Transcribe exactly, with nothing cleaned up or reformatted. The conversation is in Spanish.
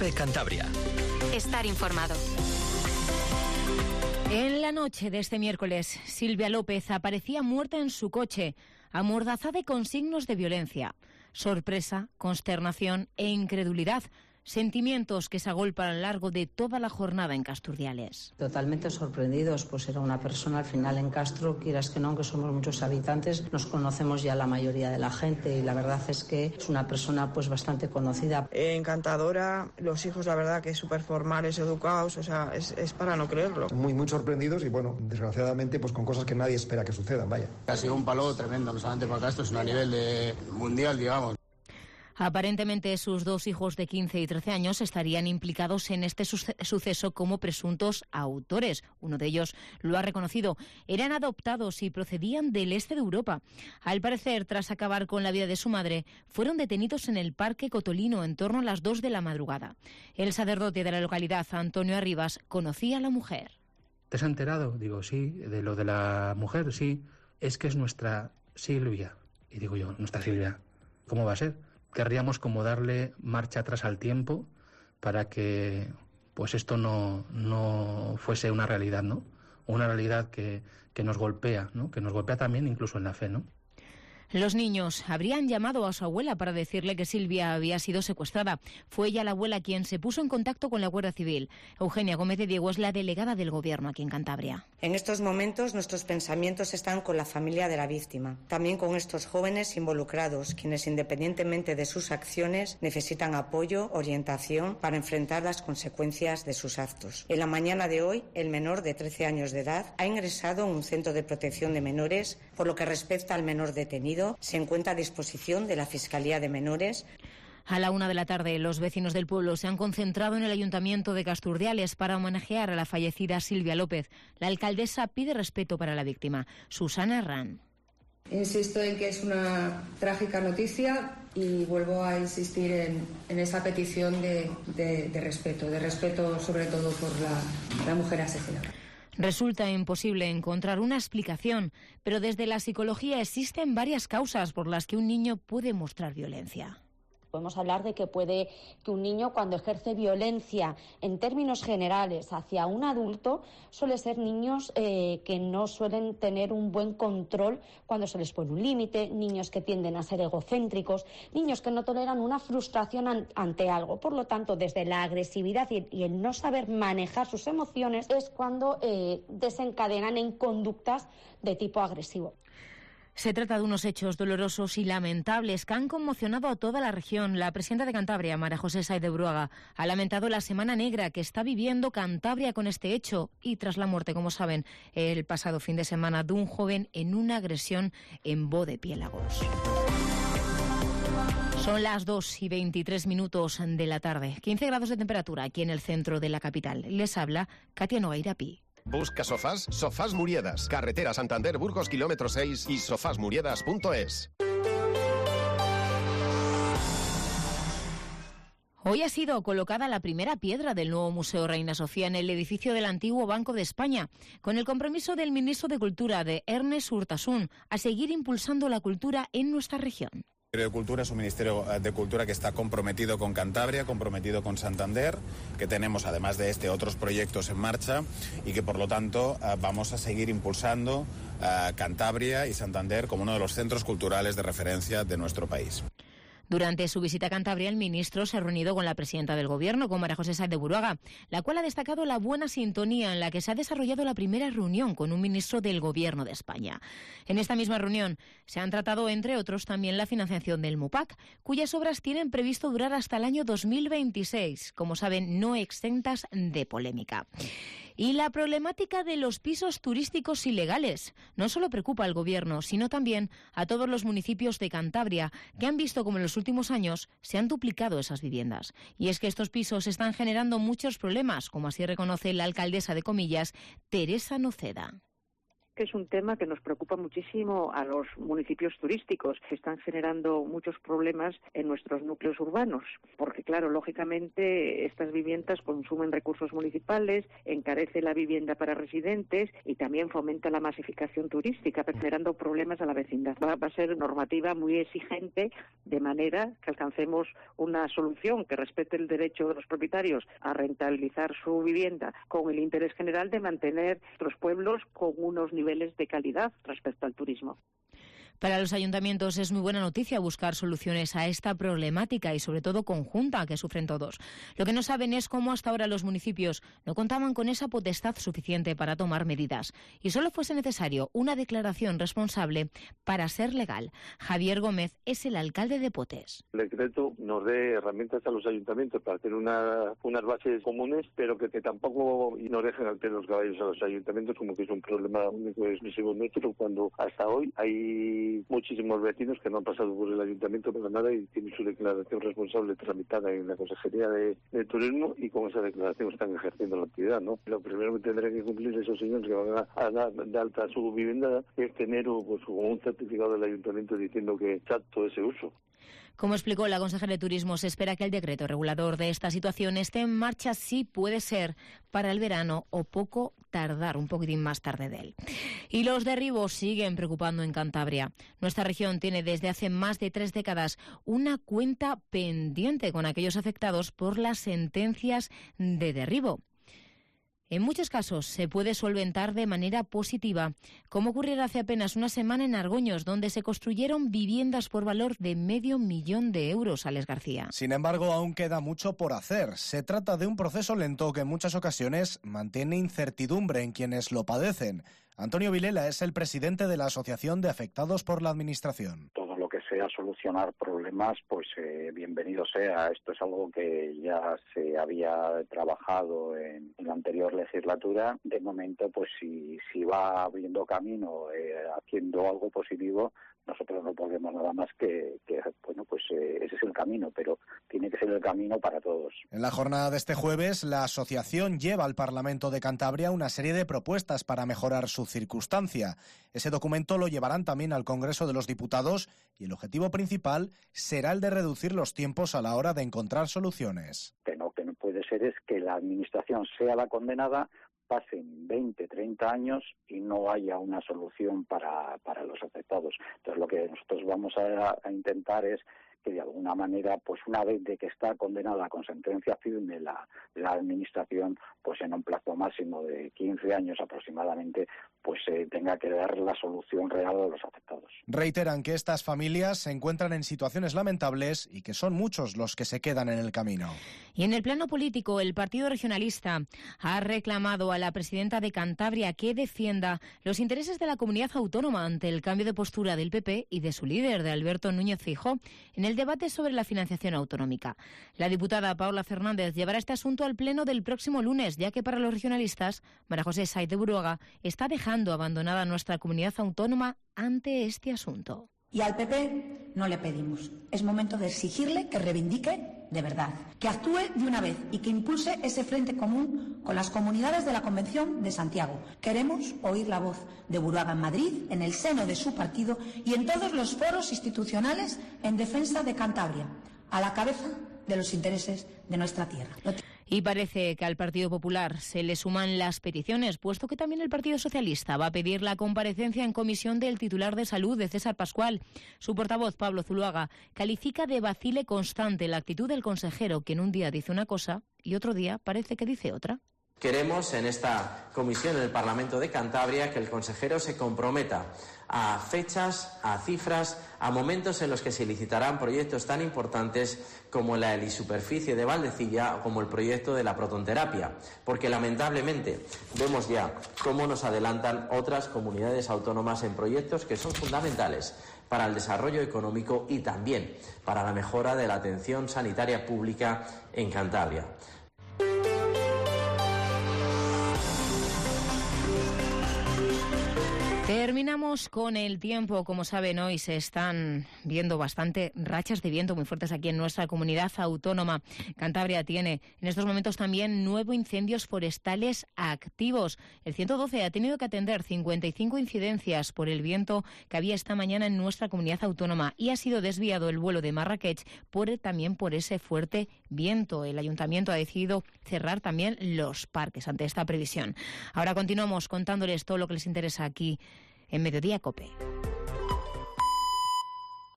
COPE Cantabria. Estar informado. En la noche de este miércoles, Silvia López aparecía muerta en su coche, amordazada y con signos de violencia. Sorpresa, consternación e incredulidad. Sentimientos que se agolpan a lo largo de toda la jornada en Casturdiales. Totalmente sorprendidos, pues era una persona al final en Castro, quieras que no, que somos muchos habitantes, nos conocemos ya la mayoría de la gente y la verdad es que es una persona pues bastante conocida. Encantadora, los hijos la verdad que súper formales, educados, o sea, es, es para no creerlo. Muy, muy sorprendidos y bueno, desgraciadamente pues con cosas que nadie espera que sucedan, vaya. Ha sido un palo tremendo, no solamente para Castro, sino a nivel de mundial, digamos. Aparentemente sus dos hijos de quince y trece años estarían implicados en este suceso como presuntos autores. Uno de ellos lo ha reconocido. Eran adoptados y procedían del este de Europa. Al parecer, tras acabar con la vida de su madre, fueron detenidos en el Parque Cotolino en torno a las dos de la madrugada. El sacerdote de la localidad, Antonio Arribas, conocía a la mujer. ¿Te has enterado? Digo, sí. ¿De lo de la mujer? Sí. Es que es nuestra Silvia. Y digo yo, ¿nuestra Silvia? ¿Cómo va a ser? Querríamos como darle marcha atrás al tiempo para que pues esto no, no fuese una realidad, ¿no? Una realidad que, que nos golpea, ¿no? Que nos golpea también incluso en la fe, ¿no? Los niños habrían llamado a su abuela para decirle que Silvia había sido secuestrada. Fue ella la abuela quien se puso en contacto con la Guardia Civil. Eugenia Gómez de Diego es la delegada del Gobierno aquí en Cantabria. En estos momentos nuestros pensamientos están con la familia de la víctima, también con estos jóvenes involucrados, quienes independientemente de sus acciones necesitan apoyo, orientación para enfrentar las consecuencias de sus actos. En la mañana de hoy, el menor de trece años de edad ha ingresado en un centro de protección de menores. Por lo que respecta al menor detenido, se encuentra a disposición de la Fiscalía de Menores. A la una de la tarde, los vecinos del pueblo se han concentrado en el Ayuntamiento de Casturdiales para homenajear a la fallecida Silvia López. La alcaldesa pide respeto para la víctima. Susana Herrán. Insisto en que es una trágica noticia y vuelvo a insistir en, en esa petición de, de, de respeto, de respeto sobre todo por la, la mujer asesinada. Resulta imposible encontrar una explicación, pero desde la psicología existen varias causas por las que un niño puede mostrar violencia. Podemos hablar de que puede que un niño cuando ejerce violencia en términos generales hacia un adulto suele ser niños eh, que no suelen tener un buen control cuando se les pone un límite, niños que tienden a ser egocéntricos, niños que no toleran una frustración an- ante algo. Por lo tanto, desde la agresividad y, y el no saber manejar sus emociones es cuando eh, desencadenan en conductas de tipo agresivo. Se trata de unos hechos dolorosos y lamentables que han conmocionado a toda la región. La presidenta de Cantabria, María José Sáez de Bruaga, ha lamentado la semana negra que está viviendo Cantabria con este hecho y tras la muerte, como saben, el pasado fin de semana de un joven en una agresión en Bodepiélagos. Son las dos y veintitrés minutos de la tarde. quince grados de temperatura aquí en el centro de la capital. Les habla Katia Nogueira Pi. ¿Busca sofás? Sofás Muriedas. Carretera Santander, Burgos, kilómetro seis y sofás muriedas punto es. Hoy ha sido colocada la primera piedra del nuevo Museo Reina Sofía en el edificio del antiguo Banco de España, con el compromiso del ministro de Cultura, de Ernest Urtasun, a seguir impulsando la cultura en nuestra región. El Ministerio de Cultura es un Ministerio de Cultura que está comprometido con Cantabria, comprometido con Santander, que tenemos además de este otros proyectos en marcha y que por lo tanto vamos a seguir impulsando a Cantabria y Santander como uno de los centros culturales de referencia de nuestro país. Durante su visita a Cantabria, el ministro se ha reunido con la presidenta del Gobierno, con María José Sáez de Bruaga, la cual ha destacado la buena sintonía en la que se ha desarrollado la primera reunión con un ministro del Gobierno de España. En esta misma reunión se han tratado, entre otros, también la financiación del MUPAC, cuyas obras tienen previsto durar hasta el año dos mil veintiséis, como saben, no exentas de polémica. Y la problemática de los pisos turísticos ilegales no solo preocupa al Gobierno, sino también a todos los municipios de Cantabria, que han visto como en los últimos años se han duplicado esas viviendas. Y es que estos pisos están generando muchos problemas, como así reconoce la alcaldesa de Comillas, Teresa Noceda. que es un tema que nos preocupa muchísimo a los municipios turísticos, que están generando muchos problemas en nuestros núcleos urbanos, porque claro, lógicamente estas viviendas consumen recursos municipales, encarece la vivienda para residentes y también fomenta la masificación turística, generando problemas a la vecindad. Va, va a ser normativa muy exigente, de manera que alcancemos una solución que respete el derecho de los propietarios a rentabilizar su vivienda con el interés general de mantener nuestros pueblos con unos niveles de calidad respecto al turismo. Para los ayuntamientos es muy buena noticia buscar soluciones a esta problemática y sobre todo conjunta que sufren todos. Lo que no saben es cómo hasta ahora los municipios no contaban con esa potestad suficiente para tomar medidas y solo fuese necesario una declaración responsable para ser legal. Javier Gómez es el alcalde de Potes. El decreto nos dé herramientas a los ayuntamientos para hacer una, unas bases comunes, pero que, que tampoco nos dejen al los caballos a los ayuntamientos, como que es un problema único y exclusivo nuestro, cuando hasta hoy hay muchísimos vecinos que no han pasado por el ayuntamiento para nada y tienen su declaración responsable tramitada en la Consejería de, de Turismo y con esa declaración están ejerciendo la actividad, ¿no? Lo primero que tendrán que cumplir esos señores que van a, a dar de alta su vivienda es tener pues, como un certificado del ayuntamiento diciendo que es apto ese uso. Como explicó la consejera de Turismo, se espera que el decreto regulador de esta situación esté en marcha, sí puede ser, para el verano o poco tardar, un poquitín más tarde de él. Y los derribos siguen preocupando en Cantabria. Nuestra región tiene desde hace más de tres décadas una cuenta pendiente con aquellos afectados por las sentencias de derribo. En muchos casos se puede solventar de manera positiva, como ocurrió hace apenas una semana en Argoños, donde se construyeron viviendas por valor de medio millón de euros, Alex García. Sin embargo, aún queda mucho por hacer. Se trata de un proceso lento que en muchas ocasiones mantiene incertidumbre en quienes lo padecen. Antonio Vilela es el presidente de la Asociación de Afectados por la Administración. Todo lo que sea solucionar problemas, pues eh, bienvenido sea. Esto es algo que ya se había trabajado en, en la anterior legislatura. De momento, pues si, si va abriendo camino, eh, haciendo algo positivo, nosotros no podemos nada más que, que bueno, pues eh, ese es el camino, pero tiene que ser el camino para todos. En la jornada de este jueves, la asociación lleva al Parlamento de Cantabria una serie de propuestas para mejorar su circunstancia. Ese documento lo llevarán también al Congreso de los Diputados y el objetivo principal será el de reducir los tiempos a la hora de encontrar soluciones. Que no, que no puede ser es que la Administración sea la condenada, pasen veinte, treinta años y no haya una solución para, para los afectados. Entonces lo que nosotros vamos a, a intentar es que de alguna manera, pues una vez de que está condenada con sentencia firme la, la Administración, pues en un plazo máximo de quince años aproximadamente, pues eh, tenga que dar la solución real a los afectados. Reiteran que estas familias se encuentran en situaciones lamentables y que son muchos los que se quedan en el camino. Y en el plano político, el Partido Regionalista ha reclamado a la presidenta de Cantabria que defienda los intereses de la comunidad autónoma ante el cambio de postura del P P y de su líder, de Alberto Núñez Feijóo, en el debate sobre la financiación autonómica. La diputada Paula Fernández llevará este asunto al pleno del próximo lunes, ya que para los regionalistas, María José Sáez de Buruaga está dejando abandonada nuestra comunidad autónoma ante este asunto. Y al P P no le pedimos. Es momento de exigirle que reivindique de verdad, que actúe de una vez y que impulse ese frente común con las comunidades de la Convención de Santiago. Queremos oír la voz de Buruaga en Madrid, en el seno de su partido y en todos los foros institucionales en defensa de Cantabria, a la cabeza de los intereses de nuestra tierra. Y parece que al Partido Popular se le suman las peticiones, puesto que también el Partido Socialista va a pedir la comparecencia en comisión del titular de Salud, de César Pascual. Su portavoz, Pablo Zuluaga, califica de vacile constante la actitud del consejero, que en un día dice una cosa y otro día parece que dice otra. Queremos en esta comisión en el Parlamento de Cantabria que el consejero se comprometa a fechas, a cifras, a momentos en los que se licitarán proyectos tan importantes como la helisuperficie de Valdecilla o como el proyecto de la protonterapia, porque lamentablemente vemos ya cómo nos adelantan otras comunidades autónomas en proyectos que son fundamentales para el desarrollo económico y también para la mejora de la atención sanitaria pública en Cantabria. Terminamos con el tiempo. Como saben, hoy se están viendo bastante rachas de viento muy fuertes aquí en nuestra comunidad autónoma. Cantabria tiene en estos momentos también nueve incendios forestales activos. El ciento doce ha tenido que atender cincuenta y cinco incidencias por el viento que había esta mañana en nuestra comunidad autónoma y ha sido desviado el vuelo de Marrakech por, también por ese fuerte viento. El ayuntamiento ha decidido cerrar también los parques ante esta previsión. Ahora continuamos contándoles todo lo que les interesa aquí en Mediodía COPE.